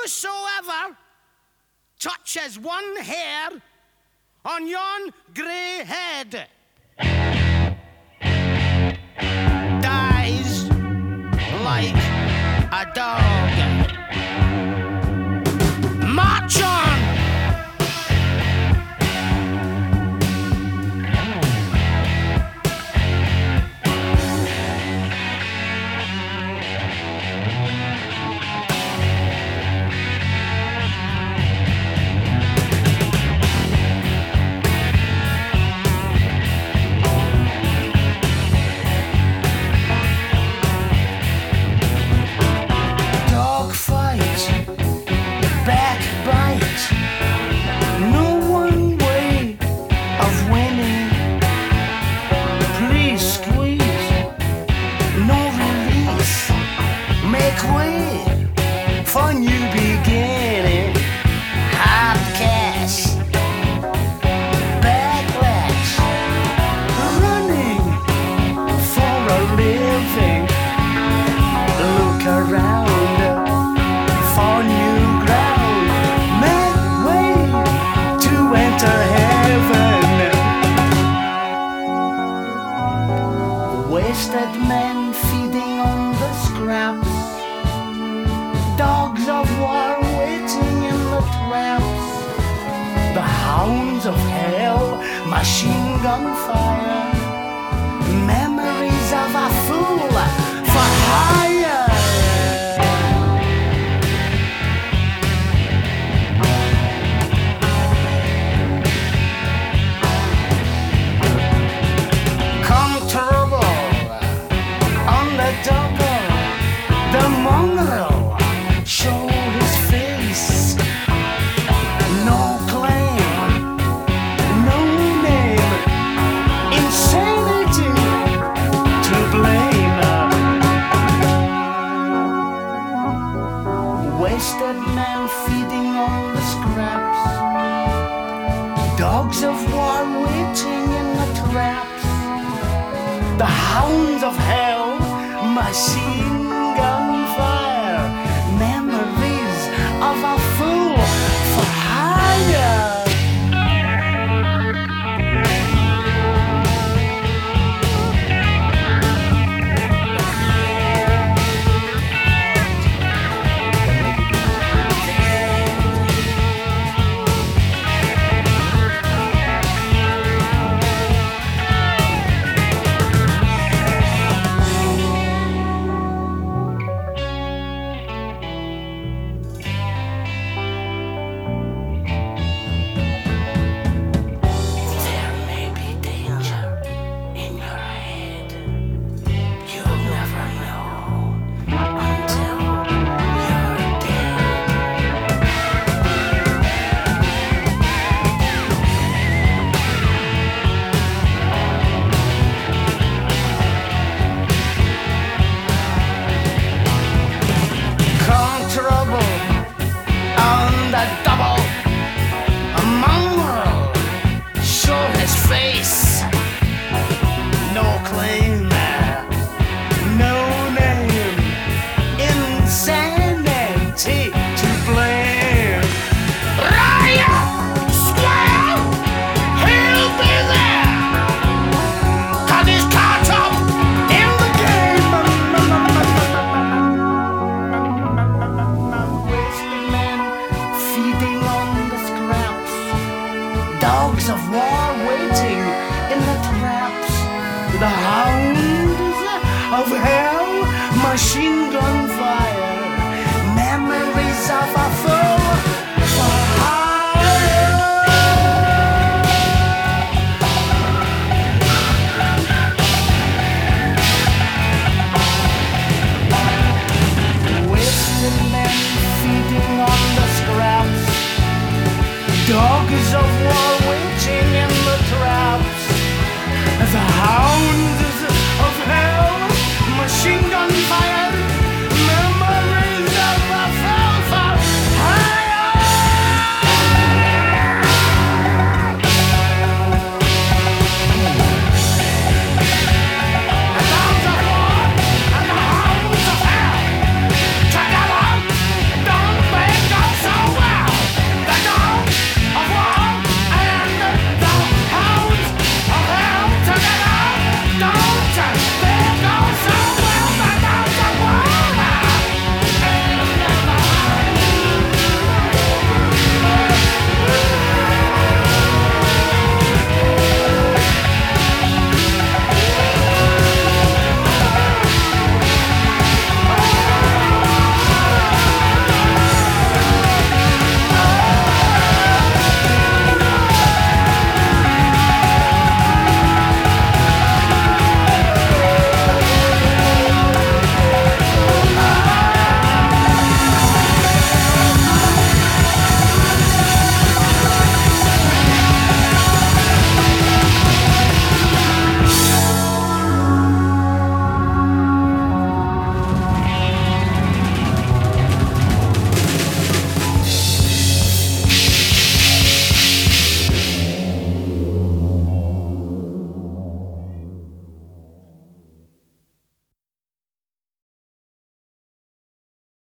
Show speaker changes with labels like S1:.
S1: whosoever touches one hair on yon grey head dies like a dog. March on!
S2: Wasted men feeding on the scraps, dogs of war waiting in the traps, the hounds of hell, machine gun fire, memories of a fool for hire. The mongrel show his face, no claim, no name, insanity to blame. Wasted men feeding on the scraps, dogs of war waiting in the traps, the hounds of hell, machine gun fire, memories of a fool for hire. Dogs of war waiting in the traps, the hounds of hell, machine gun fire, memories of a fool for hire. Wasted men feeding on the scraps, dogs of war waiting in the traps, the hound